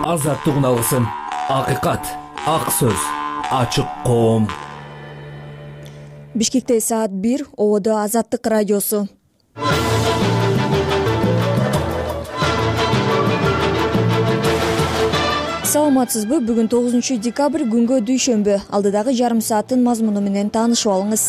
азаттык үналгысын, акыйкат, ак сөз, ачык коом. Бишкекте саат 1, ободо Азаттык радиосу. Саламатсызбы? Бүгүн 9 декабрь, күнгө дүйшөмбү. Алдыдагы жарым сааттын мазмуну менен таанышып алыңыз.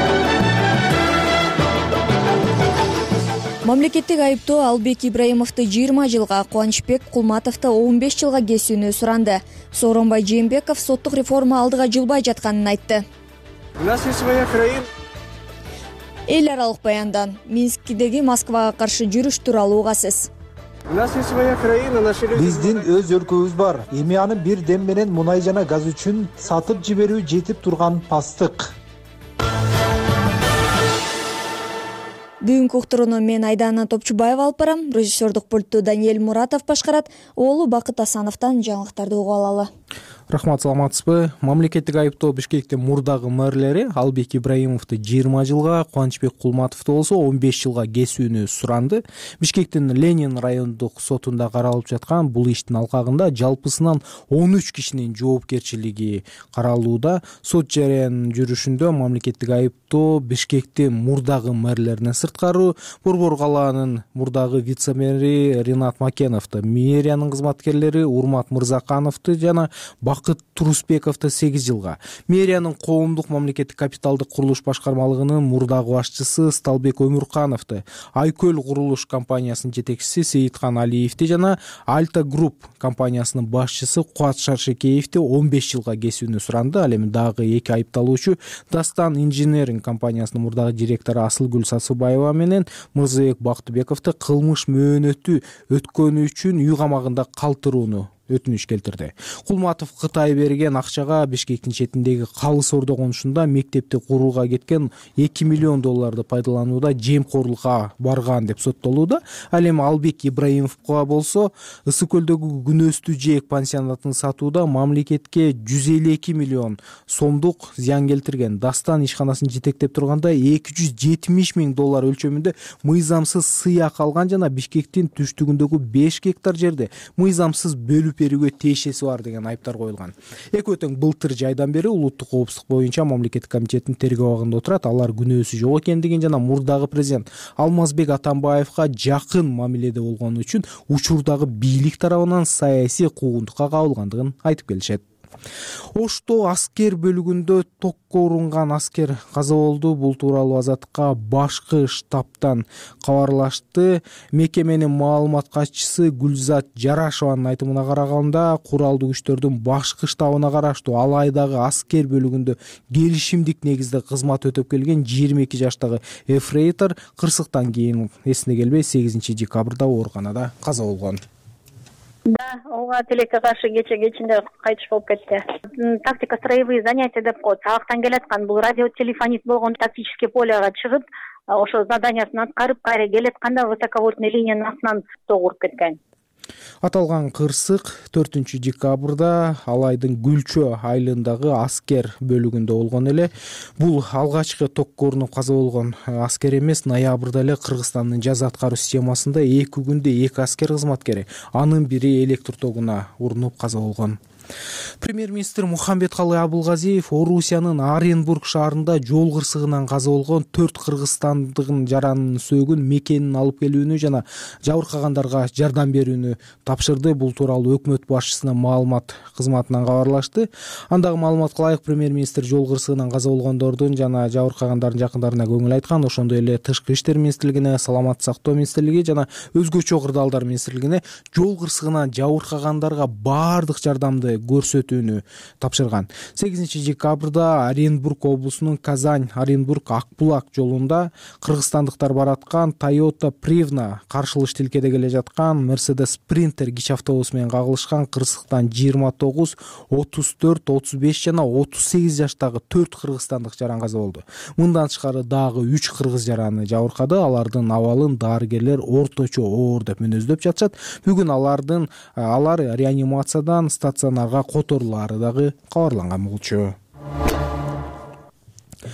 Мамлекеттик айыптоо Албек Ибраимовду 20 жылга, Кубанычбек Кулматовду 15 жылга кесүүнү суранды. Сооронбай Жээнбеков соттук реформа алдыга жылбай жатканын айтты. У нас есть своя краина. Эл аралык баяндан Минскидеги Москвага каршы жүрүш тууралуу угасыз. У нас есть своя краина, наши люди. Биздин өз өлкөбүз бар. Эми аны бир дем менен мунай жана газ үчүн сатып жиберүү жетип турган пастык. Бүгүнкү уктурууну мен Айдана Топчубаева алып барам. Режиссердук пультту Даниэль Муратов башкарат. Оолу Бакыт Асановдон жаңылыктарды угуп алалы. Рахмат, саламатсызбы? Мамлекеттик айыптоо Бишкектин мурдагы мэрлери Албек Ибраимовду 20 жылга, Кубанычбек Кулматовду болсо 15 жылга кесүүнү суранды. Бишкектин Ленин райондук сотунда каралып жаткан бул иштин алкагында жалпысынан 13 кишинин жоопкерчилиги каралууда. Сот жарыянын жүрүшүндө мамлекеттик айыптоо Бишкектин мурдагы мэрлеринен сырткары Борбор калаанын мурдагы вице-мэри Ринат Макеновду, мэриянын кызматкерлери Урмат Мырзакановду жана Бакыт Турусбековду 8 жылга, мэриянын коомдук мамлекеттик капиталдык курулуш башкармалыгынын мурдагы башчысы Сталбек Өмүркановду, Айкөл курулуш компаниясынын жетекчиси Сейиткан Алиевди жана Альта Групп компаниясынын башчысы Куат Шаршекеевди 15 жылга кесүүнү суранды. Ал эми дагы 2 айыпталуучу Дастан инженеринг компаниясынын мурдагы директору Асылгүл Сасыбаева менен Мырзабек Бактыбековду кылмыш мөөнөтү өткөнү үчүн үй камагында калтырууну өтүнүш келтирди. Кулматов Кытай берген акчага Бишкектин четиндеги Калыс Ордо конушунда мектепти курууга кеткен 2 миллион долларды пайдаланууда жемкорлукка барган деп соттолууда. Ал эми Албек Ибраимовго болсо Ысык көлдөгү Күнөстүү Жээк пансионатын сатууда мамлекетке 152 миллион сомдук зыян келтирген. Дастан ишканасын жетектеп турганда 270 миң доллар өлчөмүндө мыйзамсыз сыяк алган жана Бишкектин түштүгүндөгү 5 гектар жерди мыйзамсыз бөлүп берүүгө тиешеси бар деген айыптар коюлган. Экөө тең былтыр жайдан бери улуттук коопсуздук боюнча мамлекеттик комитеттин тергөө абагында отурат. Алар күнөөсү жок экендигин жана мурдагы президент Алмазбек Атамбаевга жакын мамиледе болгону үчүн учурдагы бийлик тарабынан саясий куугунтукка кабылгандыгын айтып келишет. Ошто аскер бөлүгүндө токко урунган аскер каза болду. Бул тууралуу Азаттыкка башкы штабтан кабарлашты. Мекеменин маалымат катчысы Гүлзат Жарашованын айтымына караганда, куралдуу күчтөрдүн башкы штабына караштуу Алайдагы аскер бөлүгүндө келишимдик негизде кызмат өтөп келген 22 жаштагы эфрейтор кырсыктан кийин эсине келбей 8 декабрда ооруканада каза болгон. Да, ооба тилекке каршы кечинде кайтыш болуп кетти. Тактика строевые занятия деп коет. Сабактан келаткан бул радиотелефонист болгон тактический полега чыгып, ошо заданиясын аткарып кайра келатканда высоковольтный линиянын астынан ток уруп кеткен. Аталган кырсык 4 декабрда Алайдын Гүлчө айылындагы аскер бөлүгүндө болгон эле. Бул алгачкы токко урунуп каза болгон аскер эмес. Ноябрда эле Кыргызстандын жаза аткаруу системасында 2 күндө 2 аскер кызматкери, анын бири электр тогуна урунуп каза болгон. Премьер-министр Мухамбеткалы Абылгазиев Орусиянын Оренбург шаарында жол кырсыгынан каза болгон 4 кыргызстандыгын жаранын сөөгүн мекенин алып келүүнү жана жабыркагандарга жардам берүүнү тапшырды. Бул тууралуу өкмөт башчысынын маалымат кызматынан кабарлашты. Андагы маалыматка ылайык, премьер-министр жол кырсыгынан каза болгондордун жана жабыркагандардын жакындарына көңүл айткан. Ошондой эле Тышкы иштер министрлигине, Саламаттык сактоо министрлиги жана өзгөчө кырдаалдар министрлигине жол кырсыгынан жабыркагандарга баардык жардамды көрсөтүүнү тапшырган. 8 декабрда Оренбург облусунун Казань-Оренбург Акбулак жолунда кыргызстандыктар бараткан Toyota Prevna каршылыш тилкеде келе жаткан Mercedes Sprinter кичи автобус менен кагылышкан. Кырсыктан 29, 34, 35 жана 38 жаштагы 4 кыргызстандык жаран каза болду. Мындан тышкары дагы 3 кыргыз жараны жабыркады. Алардын абалын дарыгерлер орточо оор деп мүнөздөп жатышат. Бүгүн алар реанимациядан стационарга которулаары дагы кабарланган болчу.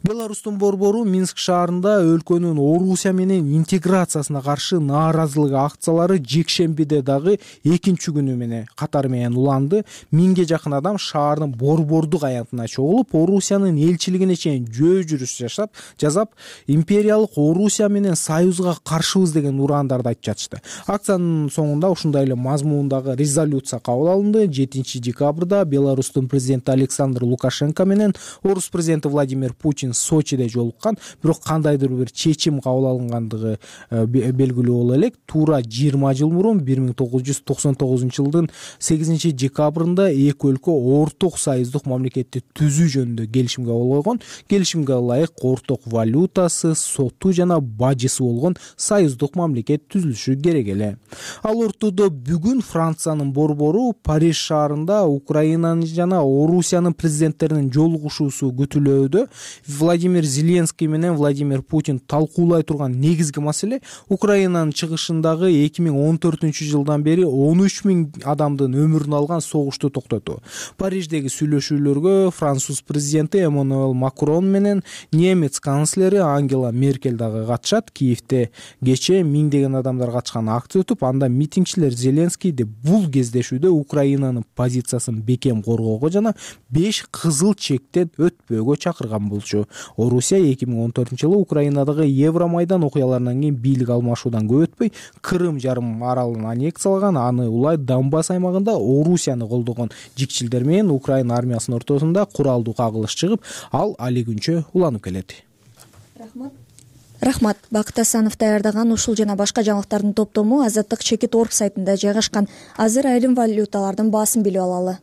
Беларустун борбору Минск шаарында өлкөнүн Орусия менен интеграциясына каршы нааразылык акциялары жекшембиде дагы экинчи күнү менен катары менен уланды. 1000ге жакын адам шаардын борбордук аянтына чогулуп, Орусиянын элчилигине чейин жөө жүрүш жасап, империялык Орусия менен союзга каршыбыз деген урандарды айтып жатышты. Акциянын соңунда ушундай эле мазмундагы резолюция кабыл алынды. 7 декабрда Беларустун президенти Александр Лукашенко менен Орус президенти Владимир Путин Сочиде жолуккан, бирок кандайдыр бир чечим кабыл алынгандыгы белгилүү боло элек. Туура 20 жыл мурун 1999-жылдын 8 декабрында эки өлкө орток союздук мамлекетти түзүү жөнүндө келишимге кол койгон. Келишимге ылайык орток валютасы, соту жана бажысы болгон союздук мамлекет түзүлүшү керек эле. Ал ортодо бүгүн Франциянын борбору Париж шаарында Украинанын жана Орусиянын президенттеринин жолугушуусу күтүлүүдө. Владимир Зеленский менен Владимир Путин талкуулай турган негизги маселе Украинанын чыгышындагы 2014-жылдан бери 13.000 адамдын өмүрүн алган согушту токтотуу. Париждеги сүйлөшүүлөргө француз президенти Эммануэль Макрон менен немец канцлери Ангела Меркель дагы катышат. Киевде кечээ миңдеген адамдар катышкан акция өтүп, анда митингчилер Зеленскийди бул кездешүүдө Украинанын позициясын бекем коргоого жана 5 кызыл чектен өтпөөгө чакырган болчу. Орусия 2014-жылы Украинадагы Евромайдан окуяларынан кийин бийлик алмашуудан көп өтпөй Крым жарым аралын аннексиялаган, аны улай Донбасс аймагында Орусияны колдогон жикчилдер менен Украина армиясынын ортосунда куралдуу кагылыш чыгып, ал али күнчө уланып келет. Рахмат. Бакыт Асанов даярдаган ушул жана башка жаңылыктардын топтому Азаттык чекит орг сайтында жайгашкан. Азыр айрым валюталардын баасын билип алалы.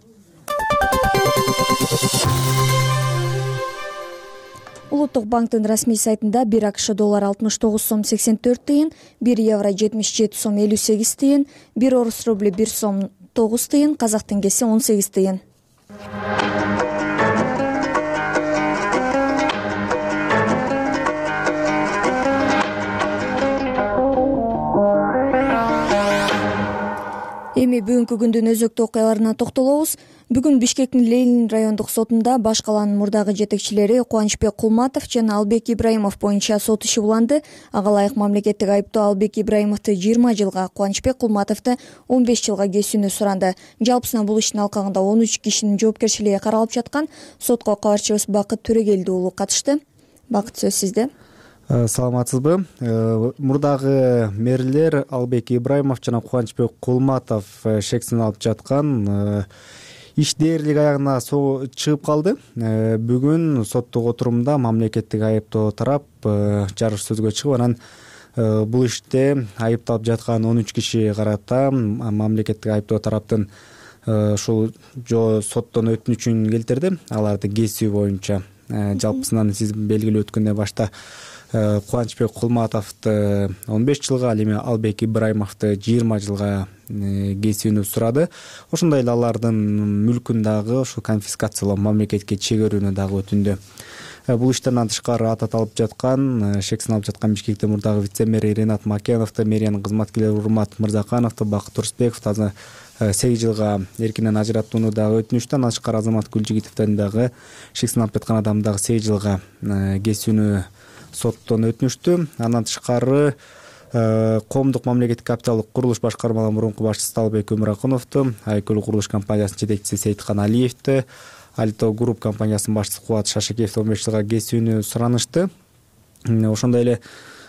Улуттук банктын расмий сайтында 1 АКШ доллар 69 сом 84 тыйын, 1 евро 77 сом 58 тыйын, 1 орус рубли 1 сом 9 тыйын, казак теңгеси 18 тыйын. Эми бүгүнкү күндүн өзөктүү окуяларына токтолобуз. Бүгүн Бишкектин Ленин райондук сотунда баш калаанын мурдагы жетекчилери Кубанычбек Кулматов жана Албек Ибраимов боюнча сот иши уланды. Ага ылайык мамлекеттик айыптоо Албек Ибраимовду 20 жылга, Кубанычбек Кулматовду 15 жылга кесүүнү суранды. Жалпысынан бул иштин алкагында 13 кишинин жоопкерчилиги каралып жаткан. Сотко кабарчыбыз Бакыт Төрөгелди уулу катышты. Бакыт, сөз сизде. Саламатсызбы? Мурдагы мэрлер Албек Ибраимов жана Кубанычбек Кулматов шексин алып жаткан иш дээрлик аягына чыгып калды. Бүгүн соттук отурумда мамлекеттик айыптоо тарап жарыш сөзгө чыгып, анан бул иште айыпталып жаткан 13 киши карата мамлекеттик айыптоо тараптын ушул соттон өтүнүчүн келтирди. Алардын кесүү боюнча жалпысынан сиз белгилүү өткөндөн башта Кубанычбек Кулматовду 15 жылга, ал эми Албек Ибраимовду 20 жылга кесүүнү сурады. Ошондой эле алардын мүлкүн дагы ушу конфискациялоо, мамлекетке чегерүүнү дагы өтүндү. Бул иштен тышкары аталып жаткан, шексин алып жаткан Бишкектин мурдагы вице-мэри Ренат Макеновду, мэриянын кызматкерлери Урмат Мырзакановду, Бакыт Турсбековду 8 жылга эркинен ажыраттууну дагы өтүнүштү. Андан тышкары Азамат Гүлжигитовдон дагы шексин алып жаткан адам дагы 8 жылга кесүүнү соттон өтүнүштү. Андан тышкары коомдук мамлекеттик капиталдык курулуш башкармаларынын мурунку башчысы Талбек Өмүракуновду, Айкөл курулуш компаниясынын жетекчиси Сейиткан Алиевди, Алито Групп компаниясынын башчысы Кубат Шашекеевди 15 жылга кесүүнү суранышты. Ошондой эле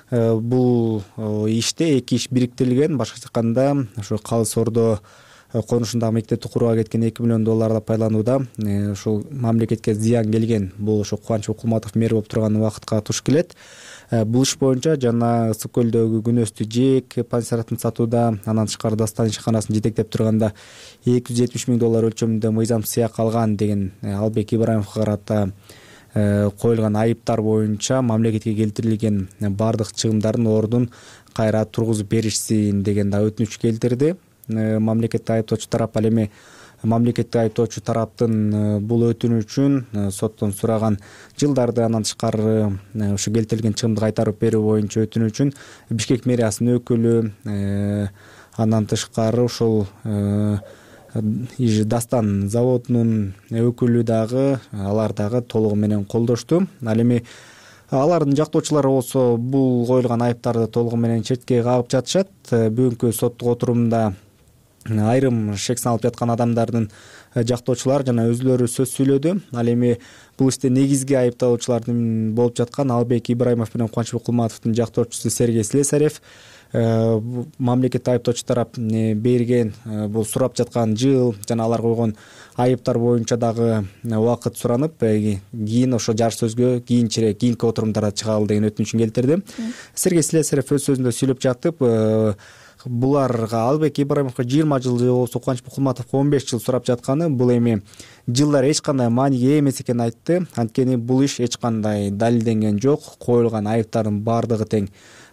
бул иште эки иш бириктирилген. Башкача айтканда, ошо Калыс Ордо конушундагы мектепти курууга кеткен 2 миллион долларды пайланууда ушул мамлекетке зыян келген. Бул ошо Кубанычбек Кулматов мэр болуп турган убакытка туш келет. Бул иш боюнча жана Ысык көлдөгү күнөстүү жээк пансионатын сатууда, андан тышкары Дастан ишканасын жетектеп турганда 270 миң доллар өлчөмүндө мыйзам сыяк алган деген Албек Ибраимовго карата коюлган айыптар боюнча мамлекетке келтирилген бардык чыгымдардын ордун кайра тургузуп беришсин деген да өтүнүч келтирди. Мамлекеттик айыптоочу тарап ал эми мамлекеттик айыптоочу тараптын бул өтүнүчүн соттон сураган жылдарды, андан тышкары ушу келтирилген чыгымды кайтарып берүү боюнча өтүнүчүн Бишкек мэриясынын өкүлү, андан тышкары ушул Дастан заводунун өкүлү дагы алар дагы толугу менен колдошту. Ал эми алардын жактоочулары болсо бул коюлган айыптарды толугу менен четке кагып жатышат. Бүгүнкү соттук отурумда айрым шек салып жаткан адамдардын жактоочулары жана өзүлөрү сөз сүйлөдү. Ал эми бул иште негизги айыпталуучулардын болуп жаткан Албек Ибраимов менен Кубанычбек Кулматовдун жактоочусу Сергей Слесарев мамлекет айыптоочу тарап берген бул сурап жаткан жыл жана алар койгон айыптар боюнча дагы убакыт суранып, кийин ошо жар сөзгө кийинки отурумдарда чыгалы деген өтүнүчүн келтирди. Сергей Слесарев өз сөзүндө сүйлөп жатып, буларга Албек Ибраимовго 20 жыл болсо Кубанычбек Кулматовго 15 жыл сурап жатканы бул эми жылдар эч кандай мааниге ээ эмес экенин айтты. Анткени бул иш эч кандай далилденген жок, коюлган айыптардын баардыгы тең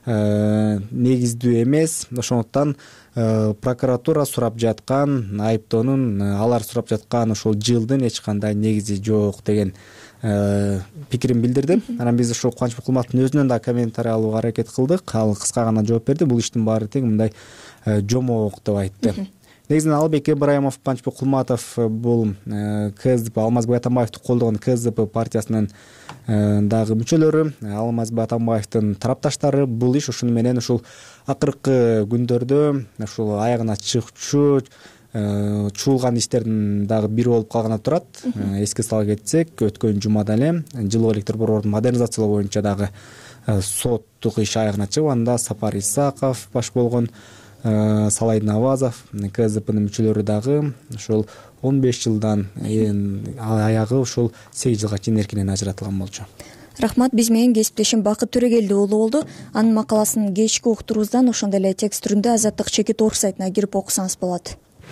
негиздүү эмес. Ошондуктан прокуратура сурап жаткан айыптоонун, алар сурап жаткан ошол жылдын эч кандай негизи жок деген пикирин билдирди. Анан биз ошо Кубанычбек Кулматовдун өзүнөн да комментарий алууга аракет кылдык. Ал кыска гана жооп берди. Бул иштин баары тең мындай жомок деп айтты. Негизинен Албек Ибраимов, Кубанычбек Кулматов бул КСДП, Алмазбек Атамбаевди колдогон КСДП партиясынын дагы мүчөлөрү, Алмазбек Атамбаевдин тарапташтары. Бул иш ошону менен ушул акыркы күндөрдө ушул аягына чыкчу чуулган иштердин дагы бири болуп калганы турат. Эске сала кетсек, өткөн жумада эле жылуу электр борборун модернизациялоо боюнча дагы соттук иш аягына чыгып, анда Сапар Исаков баш болгон, Салайдын Авазов, КСДПнын мүчөлөрү дагы ошол 15 жылдан аягы ушул 8 жылга чейин эркинен ажыратылган болчу. Рахмат, биз менен кесиптешим Бакыт Төрөгелди уулу болду. Анын макаласын кечки уктуруубуздан ошондой эле текст түрүндө Азаттык Чекит Орг сайтына кирип окусаңыз болот.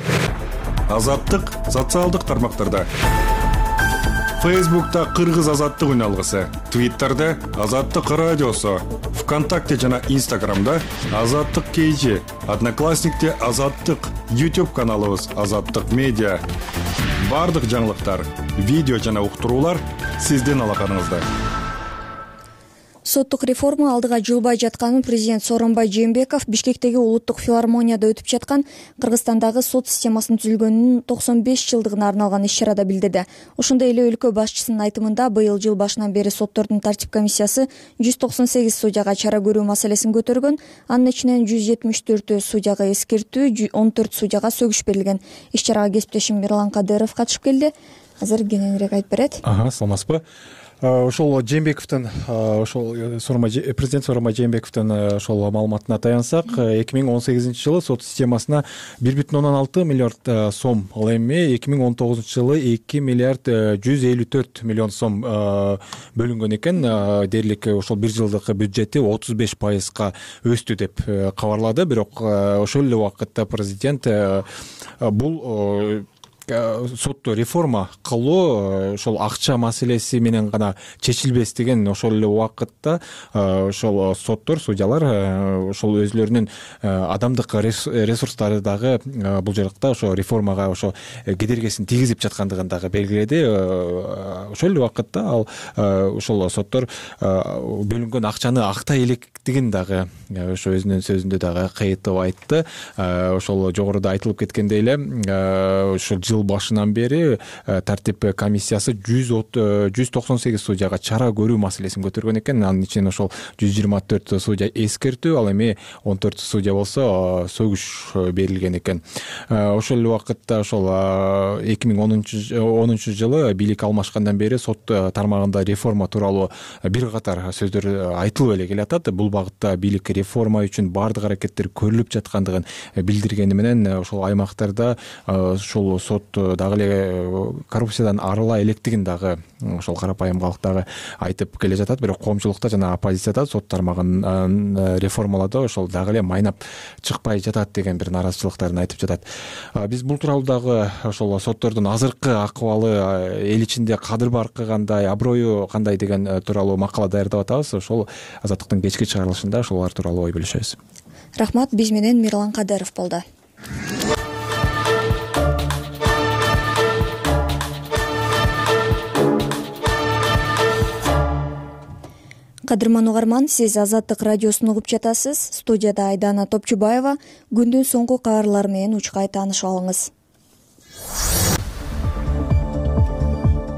Азаттык социалдык тармактарда. Фейсбукта Кыргыз Азаттык үн алгысы, Твиттерде Азаттык радиосу, ВКонтакте жана Инстаграмда Азаттык KG, Одноклассникте Азаттык, YouTube каналыбыз Азаттык медиа. Бардык жаңылыктар, видео жана уктуруулар сиздин алаканыңызда. Соттук реформа алдыга жылбай жатканын президент Сооронбай Жээнбеков Бишкектеги улуттук филармонияда өтүп жаткан Кыргызстандагы сот системасынын түзүлгөнүнүн 95 жылдыгына арналган иш-чарада билдирди. Ошондой эле өлкө башчысынын айтымында быйыл жыл башынан бери соттордун тартип комиссиясы 198 судьяга чара көрүү маселесин көтөргөн. Анын ичинен 174 судьяга эскертүү, 14 судьяга сөгүш берилген. Иш-чарага кесиптешим Мирлан Кадыров катышып келди. Азыр кененирээк айтып берет. Саламатсызбы? Ошол Жээнбековдун, ошол президент Сооронбай Жээнбековдун ошол маалыматына таянсак, 2018 жылы сот системасына 1,6 миллиард сом, ал эми 2019 жылы 2 миллиард 154 миллион сом бөлүнгөн экен. Дээрлик ошол бир жылдык бюджети 35%га өстү деп кабарлады. Бирок ошол эле убакытта президент бул сотту реформа кылуу ошол акча маселеси менен гана чечилбес деген ошол эле убакытта ошол соттор, судьялар ошол өзүлөрүнүн адамдык ресурстары дагы бул жакта ошо реформага ошо кедергисин тийгизип жаткандыгын дагы белгиледи. Ошол эле убакытта ал ошол соттор бөлүнгөн акчаны актай электигин дагы ошо өзүнүн сөзүндө дагы кайтып айтты. Ошол жогоруда айтылып кеткендей эле ошол жыл башынан бери тартип комиссиясы 198 судьяга чара көрүү маселесин көтөргөн экен. Анын ичинен ошол 124 судья эскертүү, ал эми 14 судья болсо сөгүш берилген экен. Ошол эле убакытта ошол 2010 жылы бийлик алмашкандан бери сот тармагында реформа тууралуу бир катар сөздөр айтылып эле келатат. Бул багытта бийлик реформа үчүн баардык аракеттер көрүлүп жаткандыгын билдиргени менен ошол аймактарда ошол сот дагы эле коррупциядан арыла электигин дагы ошол карапайым калк дагы айтып келе жатат. Бирок коомчулукта жана оппозицияда сот тармагын реформалоодо ошол дагы эле майнап чыкпай жатат деген бир нааразычылыктарын айтып жатат. Биз бул тууралуу дагы ошол соттордун азыркы акыбалы, эл ичинде кадыр баркы кандай, аброю кандай деген тууралуу макала даярдап атабыз. Ошол Азаттыктын кечки чыгарылышында ошолор тууралуу ой бөлүшөбүз. Рахмат, биз менен Мирлан Кадыров болду. Кадырман угарман, сиз Азаттык радиосун угуп жатасыз. Студияда Айдана Топчубаева. Күндүн соңку кабарлары менен учкай таанышып алыңыз.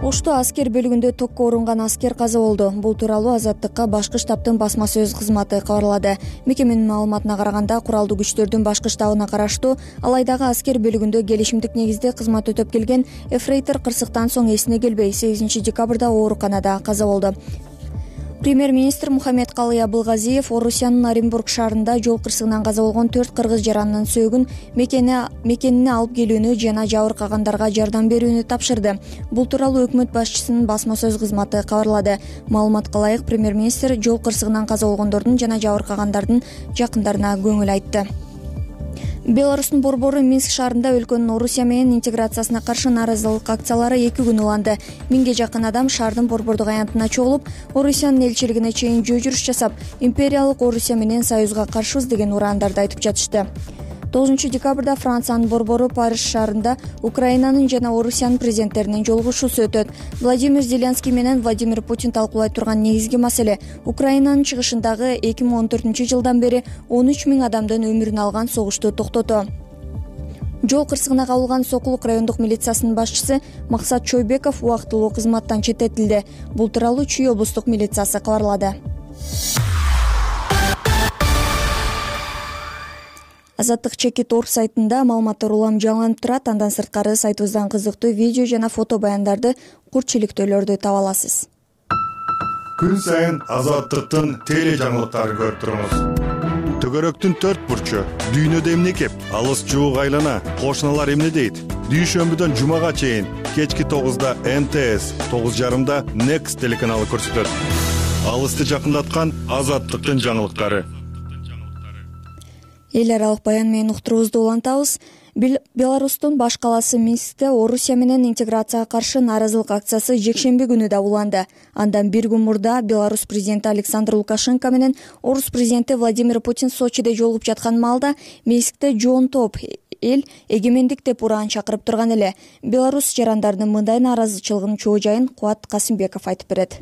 Ошто аскер бөлүгүндө токко урунган аскер каза болду. Бул тууралуу Азаттыкка башкы штабтын басма сөз кызматы кабарлады. Мекеменин маалыматына караганда, куралдуу күчтөрдүн башкы штабына караштуу Алайдагы аскер бөлүгүндө келишимдик негизде кызмат өтөп келген эфрейтор кырсыктан соң эсине келбей 8 декабрда ооруканада каза болду. Премьер-министр Мухаммедкалый Абылгазиев Орусиянын Оренбург шаарында жол кырсыгынан каза болгон 4 кыргыз жаранынын сөөгүн мекенине алып келүүнү жана жабыркагандарга жардам берүүнү тапшырды. Бул тууралуу өкмөт башчысынын басма сөз кызматы кабарлады. Маалыматка ылайык, премьер-министр жол кырсыгынан каза болгондордун жана жабыркагандардын жакындарына көңүл айтты. Беларустун борбору Минск шаарында өлкөнүн Орусия менен интеграциясына каршы нааразылык акциялары 2 күн уланды. 1000ге жакын адам шаардын борбордук аянтына чогулуп, Орусиянын элчилигине чейин жөө жүрүш жасап, империялык Орусия менен союзга каршыбыз деген урандарды айтып жатышты. 9 декабрда Франциянын борбору Париж шаарында Украинанын жана Орусиянын президенттеринин жолугушуусу өтөт. Владимир Зеленский менен Владимир Путин талкуулай турган негизги маселе Украинанын чыгышындагы 2014-жылдан бери 13 000 адамдын өмүрүн алган согушту токтотуу. Жол кырсыгына кабылган Сокулук райондук милициясынын башчысы Максат Чойбеков убактылуу кызматтан четтетилди. Бул тууралуу Чүй облустук милициясы кабарлады. Азаттык чекит орг сайтында маалыматтар улам жаңыланып турат. Андан сырткары сайтыбыздан кызыктуу видео жана фото баяндарды, курчиликтөөлөрдү таба аласыз. Күн сайын Азаттыктын теле жаңылыктарын көрүп туруңуз. Төгөрөктүн 4 бурчу, дүйнөдө эмне кеп, алыс жуук айлана, кошуналар эмне дейт? Дүйшөмбүдөн жумага чейин кечки 9да НТС, 9:30да Next телеканалы көрсөтөт. Алысты жакындаткан Азаттыктын жаңылыктары. Эл аралык баян менен уктуруубузду улантабыз. Беларустун баш калаасы Минскте Орусия менен интеграцияга каршы нааразылык акциясы жекшемби күнү да уланды. Андан бир күн мурда Беларусь президенти Александр Лукашенко менен Орус президенти Владимир Путин Сочиде жолугуп жаткан маалда Минскте жоон топ эл эгемендик деп ураан чакырып турган эле. Беларусь жарандарынын мындай нааразычылыгынын чоо жайын Кубат Касымбеков айтып берет.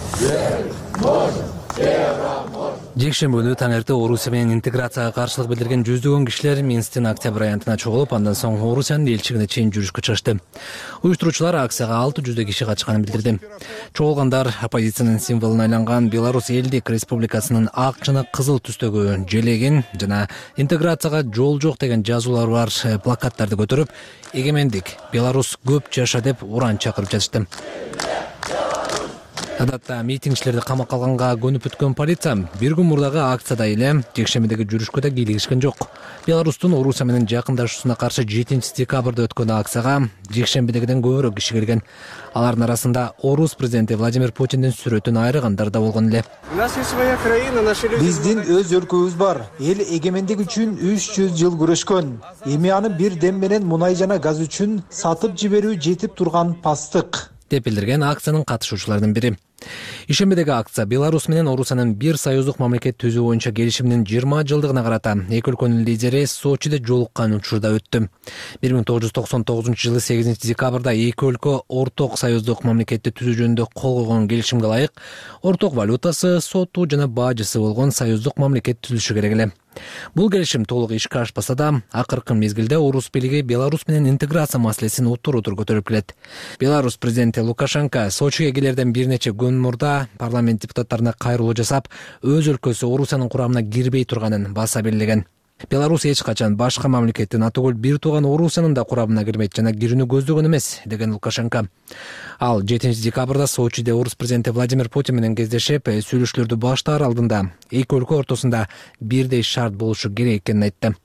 Жекшемби күнү таңерте Орусия менен интеграцияга каршылык билдирген жүздөгөн кишилер Минсктин Октябрь аянтына чогулуп, андан соң Орусиянын элчилигине чейин жүрүшкө чыгышты. Уюштуруучулар акцияга 600 киши катышканын билдирди. Чогулгандар оппозициянын символуна айланган Беларусь элдик республикасынын ак жана кызыл түстөгү желегин жана интеграцияга жол жок деген жазуулар бар плакаттарды көтөрүп, эгемендик Беларусь көп жаша деп ураан чакырып жатышты. Адатта митингчилерди камакка алганга көнүп бүткөн полиция бир күн мурдагы акцияда эле жекшембидеги жүрүшкө да кийлигишкен жок. Беларустун Орусия менен жакындашуусуна каршы 7 декабрда өткөн акцияга жекшембидегиден көбүрөөк киши келген. Алардын арасында Орус президенти Владимир Путиндин сүрөтүн айрыгандар да болгон эле. Биздин өз өлкөбүз бар. Эл эгемендик үчүн 300 жыл күрөшкөн. Эми аны бир дем менен мунай жана газ үчүн сатып жиберүү жетип турган пастык деп билдирген акциянын катышуучуларынын бири. Ишембидеги акция Беларусь менен Орусиянын бир союздук мамлекет түзүү боюнча келишиминин 20 жылдыгына карата эки өлкөнүн лидери Сочиде жолуккан учурда өттү. 1999-жылы 8 декабрда эки өлкө орток союздук мамлекетти түзүү жөнүндө кол койгон келишимге ылайык орток валютасы, соту жана бажысы болгон союздук мамлекет түзүлүшү керек эле. Бул келишим толук ишке ашпаса да, акыркы мезгилде Орус бийлиги Беларусь менен интеграция маселесин утур-утур көтөрүп келет. Беларусь президенти Лукашенко Сочиге келерден бир нече күн мурда парламент депутаттарына кайрылуу жасап, өз өлкөсү Орусиянын курамына кирбей турганын баса белгилеген. Беларусь эч качан башка мамлекеттин атөгөл бир тууган Орусиянын да курамына кирмейт жана кирүүнү көздөгөн эмес, деген Лукашенко. Ал 7 декабрда Сочиде Орус президенти Владимир Путин менен кездешип, сүйлөшүүлөрдү баштаар алдында эки өлкө ортосунда бирдей шарт болушу керек экенин айтты.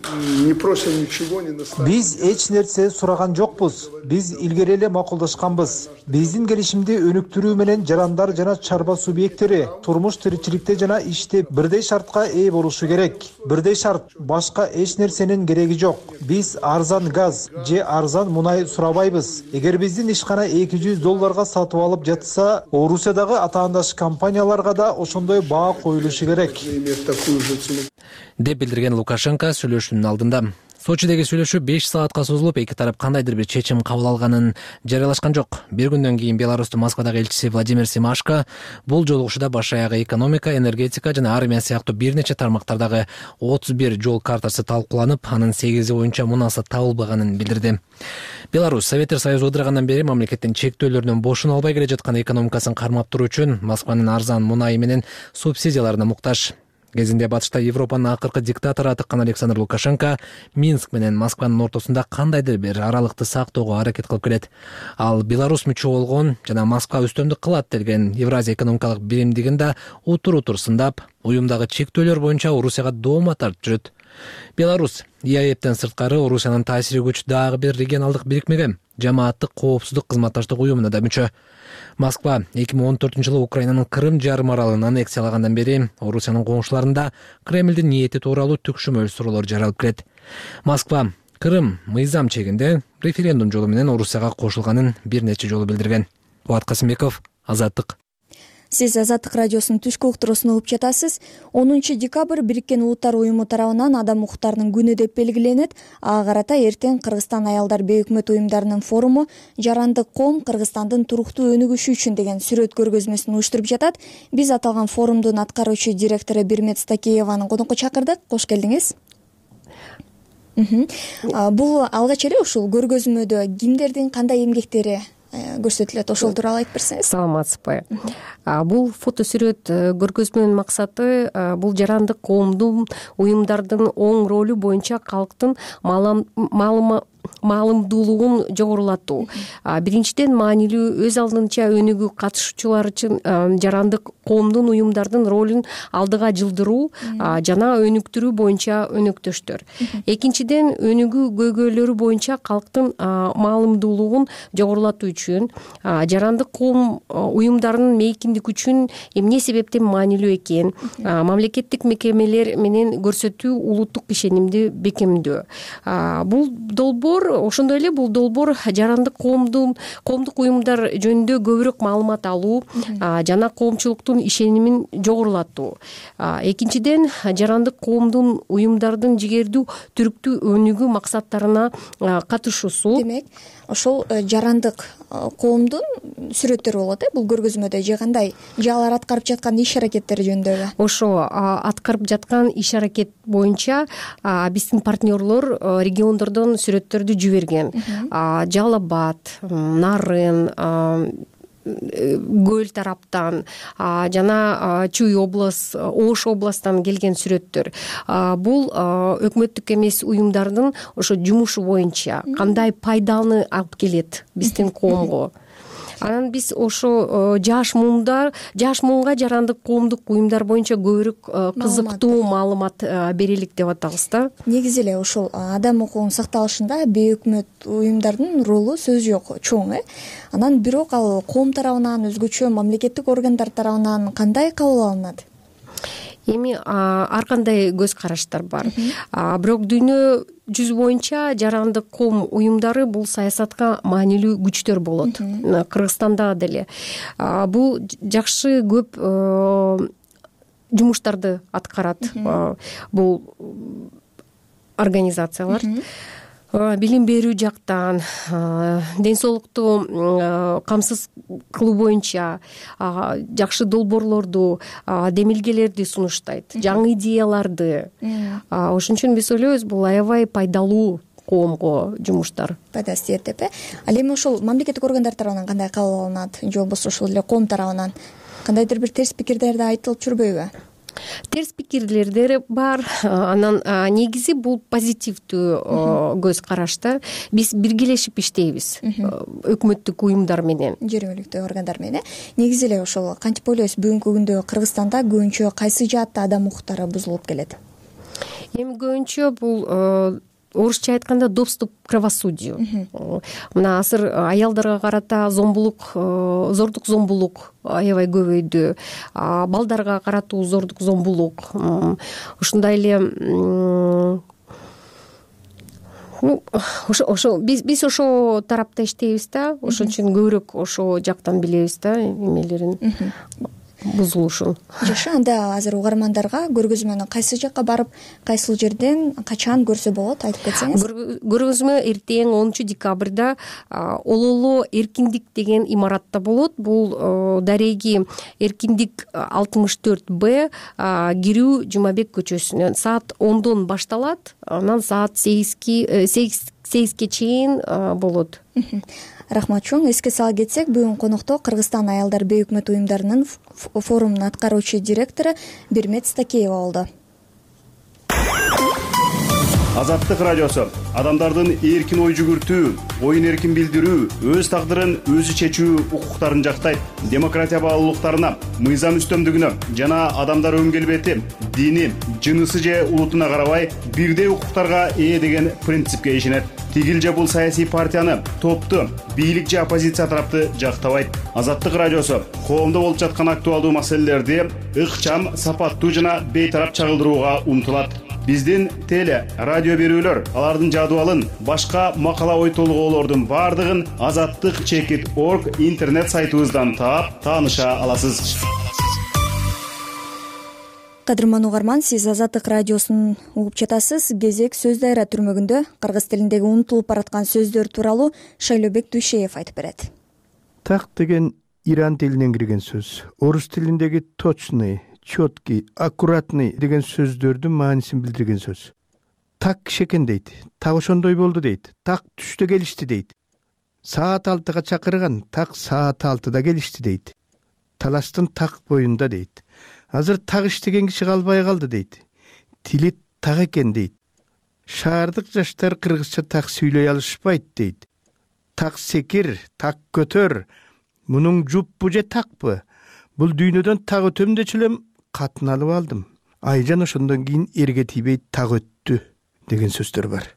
Биз эч нерсе сураган жокпуз. Биз илгери эле макулдашканбыз. Биздин келишимди өнүктүрүү менен жарандар жана чарба субъекттери турмуш тиричиликте жана иште бирдей шартка ээ болушу керек. Бирдей шарт, башка эч нерсенин кереги жок. Биз арзан газ же арзан мунай сурабайбыз. Эгер биздин ишкана $200 сатып алып жатса, Орусиядагы атаандаш компанияларга да ошондой баа коюлушу керек, деп билдирген Лукашенко сүйлөшүүнүн алдында. Сочидеги сүйлөшүү 5 саатка созулуп, эки тарап кандайдыр бир чечим кабыл алганын жарыялашкан жок. Бир күндөн кийин Беларустун Москвадагы элчиси Владимир Семашко бул жолугушууда баш аягы экономика, энергетика жана армия сыяктуу бир нече тармактардагы 31 жол картасы талкууланып, анын 8 боюнча мунасы табылбаганын билдирди. Беларусь Советтер Союзу ыдыргандан бери мамлекеттин чектөөлөрүнөн бошоно албай келе жаткан экономикасын кармап туруу үчүн Москванын арзан мунайы менен субсидияларына муктаж. Кезинде батышта Европанын акыркы диктатору атыккан Александр Лукашенко Минск менен Москванын ортосунда кандайдыр бир аралыкты сактоого аракет кылып келет. Ал Беларусь мүчө болгон жана Москва үстөмдүк кылат делген Евразия экономикалык биримдигин да утур сындап, уюмдагы чектөөлөр боюнча Орусияга доoma тартып жүрөт. Беларусь ЕАЭптен сырткары Орусиянын таасири күч дагы бир регионалдык бирикмеге, жамааттык коопсуздук кызматташтык уюмуна да мүчө. Москва 2014-жылы Украинанын Крым жарым аралын аннексиялагандан бери Орусиянын коңшуларында Кремлдин ниети тууралуу түкшүмөл суроолор жаралып келет. Москва Крым мыйзам чегинде референдум жолу менен Орусияга кошулганын бир нече жолу билдирген. Кубат Касымбеков, Азаттык. Сиз Азаттык радиосунун түшкү уктуруусун угуп жатасыз. 10 декабрь Бириккен Улуттар уюму тарабынан адам укуктарынын күнү деп белгиленет. Ага карата эртең Кыргызстан аялдар бейөкмөт уюмдарынын форуму «Жарандык коом Кыргызстандын туруктуу өнүгүшү үчүн» деген сүрөт көргөзмөсүн уюштуруп жатат. Биз аталган форумдун аткаруучу директору Бирмет Стакееваны конокко чакырдык. Кош келдиңиз. Бул алгач эле ушул көргөзмөдө кимдердин кандай эмгектери көрсөтүлөт, ошол тууралуу айтып берсеңиз. Саламатсызбы. Бул фотосүрөт көргөзмөнүн максаты бул жарандык коомдун уюмдардын оң ролу боюнча калктын маалымдуулугун жогорулатуу. Биринчиден маанилүү өз алдынча өнүгүү катышуучулар үчүн жарандык коомдун уюмдардын ролун алдыга жылдыруу жана өнүктүрүү боюнча өнөктөштөр. Экинчиден өнүгүү көйгөйлөрү боюнча калктын маалымдуулугун жогорулатуу үчүн жарандык коом уюмдарынын мейкиндик үчүн эмне себептен маанилүү экенин мамлекеттик мекемелер менен көрсөтүү улуттук ишенимди бекемдөө. Бул долбоор ошондой эле бул долбоор жарандык коомдук уюмдар жөнүндө көбүрөөк маалымат алуу жана коомчулуктун ишенимин жогорулатуу. Экинчиден жарандык коомдун уюмдардын жигердүү түрктүү өнүгүү максаттарына катышуусу. Демек, ошол жарандык коомдун сүрөттөрү болот бул көргөзмөдө же кандай? Же алар аткарып жаткан иш аракеттери жөнүндө? Ошо аткарып жаткан иш аракет боюнча биздин партнерлор региондордон сүрөттөрдү жиберген. Жалал Абад, Нарын, Көл тараптан жана Чүй область, Ош областтан келген сүрөттөр. Бул өкмөттүк эмес уюмдардын ошо жумушу боюнча кандай пайданы алып келет биздин коомго. Анан биз ошо жаш муунга жарандык коомдук уюмдар боюнча көбүрөөк кызыктуу маалымат берелик деп атабыз да. Негизи эле ошол адам укугунун сакталышында бейөкмөт уюмдардын ролу сөз жок, чоң. Анан бирок ал коом тарабынан өзгөчө мамлекеттик органдар тарабынан кандай кабыл алынат? Эми ар кандай көз караштар бар. Бирок дүйнө жүзү боюнча жарандык коом уюмдары бул саясатка маанилүү күчтөр болот. Кыргызстанда деле бул жакшы көп жумуштарды аткарат. Бул организациялар билим берүү жактан, ден соолукту камсыз кылуу боюнча жакшы долбоорлорду, демилгелерди сунуштайт, жаңы идеяларды. Ошон үчүн биз ойлойбуз, бул аябай пайдалуу коомго жумуштар. Пайдасы тиет деп. Ал эми ошол мамлекеттик органдар тарабынан кандай кабыл алынат, же болбосо ошол эле коом тарабынан кандайдыр бир терс пикирлер да айтылып жүрбөйбү? Терс пикирлер бар. Анан негизи бул позитивдүү көз карашта. Биз биргелешип иштейбиз өкмөттүк уюмдар менен, жергиликтүү органдар менен. Негизи эле ошол кантип ойлойсуз, бүгүнкү күндө Кыргызстанда көбүнчө кайсы жаатта адам укуктары бузулуп келет? Эми көбүнчө бул орусча айтканда доступ к правосудию. Мына азыр аялдарга карата зордук зомбулук аябай көбөйдү. Балдарга каратуу зордук зомбулук. Ушундай эле ошо биз ошо тарапта иштейбиз да. Ошон үчүн көбүрөөк ошо жактан билебиз да эмелерин бузулушун. Жакшы, анда азыр угармандарга көргөзмөнү кайсы жакка барып, кайсыл жерден, качан көрсө болот, айтып кетсеңиз. Көргөзмө эртең 10 декабрда Ололо Эркиндик деген имаратта болот. Бул дареги Эркиндик 64Б, кирүү Жумабек көчөсүнөн саат 10дон башталат. Анан саат 8 сегизге чейин болот. Рахмат чоң. Эске сала кетсек, бүгүн конокто Кыргызстан аялдар бейөкмөт уюмдарынын форумунун аткаруучу директору Бирмет Стакеева болду. Азаттык радиосу адамдардын эркин ой жүгүртүү, оюн эркин билдирүү, өз тагдырын өзү чечүү укуктарын жактайт. Демократия баалуулуктарына, мыйзам үстөмдүгүнө жана адамдар өн келбети, дини, жынысы же улутуна карабай бирдей укуктарга ээ деген принципке ишенет. Тигил же бул саясий партияны, топту, бийлик же оппозиция тарапты жактабайт. Азаттык радиосу коомдо болуп жаткан актуалдуу маселелерди ыкчам, сапаттуу жана бейтарап чагылдырууга умтулат. Биздин теле, радио берүүлөр, алардын жадыбалын, башка макала ой толгоолордун бардыгын azattik.org интернет сайтыбыздан таап, тааныша аласыз. Кадырман угарман, сиз Азаттык радиосун угуп жатасыз. Кезек сөз дайра түрмөгүндө кыргыз тилиндеги унутулуп бараткан сөздөр тууралуу Шайлообек Дүйшеев айтып берет. Так деген иран тилинен кирген сөз. Орус тилиндеги точный, четкий, аккуратный деген сөздөрдүн маанисин билдирген сөз. Так кишекен дейт, так ошондой болду дейт, так түштө келишти дейт. Саат 6-га чакырган, так саат 6-да келишти дейт. Талаштын так боюнда дейт. Азыр так иштеген киши калбай калды дейт. Тили так экен дейт. Шаардык жаштар кыргызча так сүйлөй алышпайт дейт. Так секир, так көтөр. Мунун жуппу же такпы? Бул дүйнөдөн так өтөм дечү элем катын алып алдым. Айжан ошондон кийин эрге тийбей так өттү деген сөздөр бар.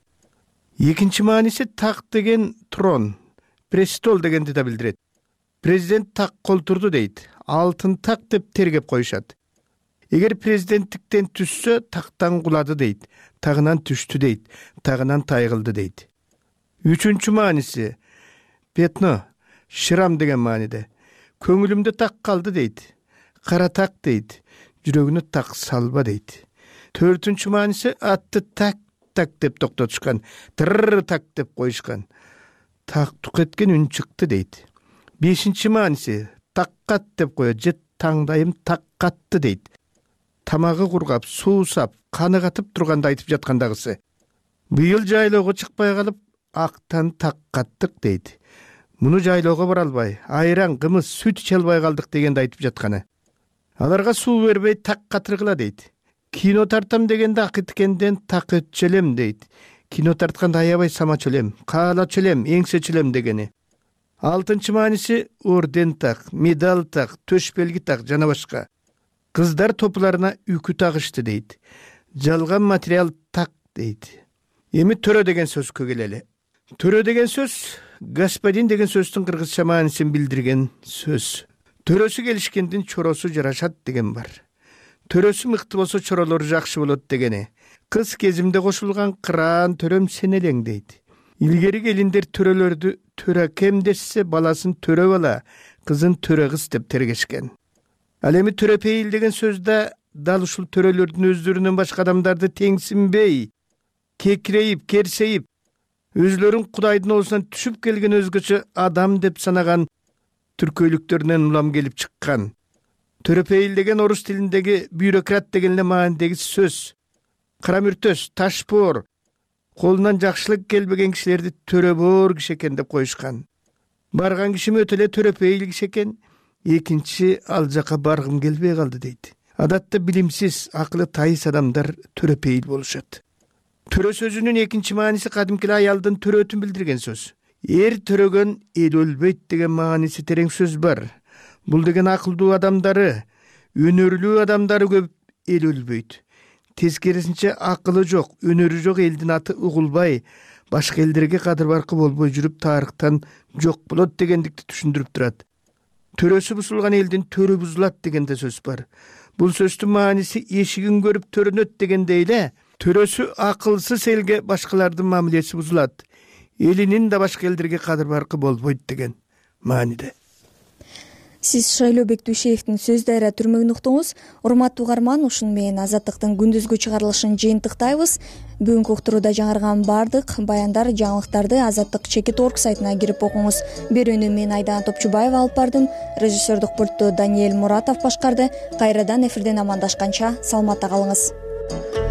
Экинчи мааниси так деген трон, престол дегенди да билдирет. Президент так колтурду дейт. Алтын так деп тергеп коюшат. Эгер президенттиктен түшсө, тактан кулады дейт. Тагынан түштү дейт. Тагынан тайгылды дейт. Үчүнчү мааниси петно, шрам деген мааниде. Көңүлүмдө так калды дейт. Кара так дейт. Жүрөгүнө так салба дейт. Төртүнчү мааниси атты так деп токтотушкан. Тырр так деп коюшкан. Так тук эткен үн чыкты дейт. Бешинчи мааниси таккат деп коет же таңдайым так катты дейт. Тамагы кургап, суусап, каны катып турганда айтып жаткандагысы. Быйыл жайлоого чыкпай калып, актан так каттык дейт. Муну жайлоого бара албай, айран, кымыз, сүт иче албай калдык дегенди айтып жатканы. Аларга суу бербей так катыргыла дейт. Кино тартам дегенде акыткенден так өтчөлөм дейт. Кино тартканда аябай самачөлөм, каалачөлөм, эңсечөлөм дегени. Алтынчы мааниси орден так, медаль так, төшбелги так жана башка. Кыздар топуларына үкү тагышты дейт. Жалган материал так дейт. Эми төрө деген сөзгө келели. Төрө деген сөз господин деген сөздүн кыргызча маанисин билдирген сөз. Төрөсү келишкендин чоросу жарашат деген бар. Төрөсү мыкты болсо чоролору жакшы болот дегени. Кыз кезимде кошулган кыран төрөм сен элең дейт. Илгери келиндер төрөлөрдү төрө кем десе баласын төрө бала, кызын төрө кыз деп тергешкен. Ал эми төрөпейил деген сөздө дал ушул төрөлөрдүн өздөрүнөн башка адамдарды теңсинбей, кекирейип, керсейип, өзлөрүн кудайдын оозунан түшүп келген өзгөчө адам деп санаган түркөйлүктөрүнөн улам келип чыккан. Төрөпейил деген орус тилиндеги бюрократ деген эле маанидеги сөз. Карамүртөс, ташбоор, колунан жакшылык келбеген кишилерди төрөбоор киши экен деп коюшкан. Барган кишим өтө эле төрөпейил киши экен, экинчи ал жака баргым келбей калды дейт. Адатта билимсиз, акылы тайыс адамдар төрөпейил болушат. Төрө сөзүнүн экинчи мааниси кадимки аялдын төрөтүн билдирген сөз. Эр төрөгөн эл өлбөйт деген мааниси терең сөз бар. Бул деген акылдуу адамдары, өнөрлүү адамдары көп эл өлбөйт. Тескерисинче акылы жок, өнөрү жок элдин аты угулбай, башка элдерге кадыр баркы болбой жүрүп тарыхтан жок болот дегендикти түшүндүрүп турат. Төрөсү бузулган элдин төрү бузулат деген да сөз бар. Бул сөздүн мааниси эшигин көрүп төрөнөт дегендей эле, төрөсү акылсыз элге башкалардын мамилеси бузулат. Элинин да башка элдерге кадыр баркы болбойт деген мааниде. Сиз Шайлообек Дүйшеевдин сөз дайра түрмөгүн уктуңуз. Урматтуу угарман, ушуну менен Азаттыктын күндүзгү чыгарылышын жыйынтыктайбыз. Бүгүнкү уктурууда жаңырган бардык баяндар, жаңылыктарды azattik.org сайтына кирип окуңуз. Берүүнү мен Айдана Топчубаева алып бардым. Режиссердук пультту Даниэль Муратов башкарды. Кайрадан эфирден амандашканча саламатта калыңыз.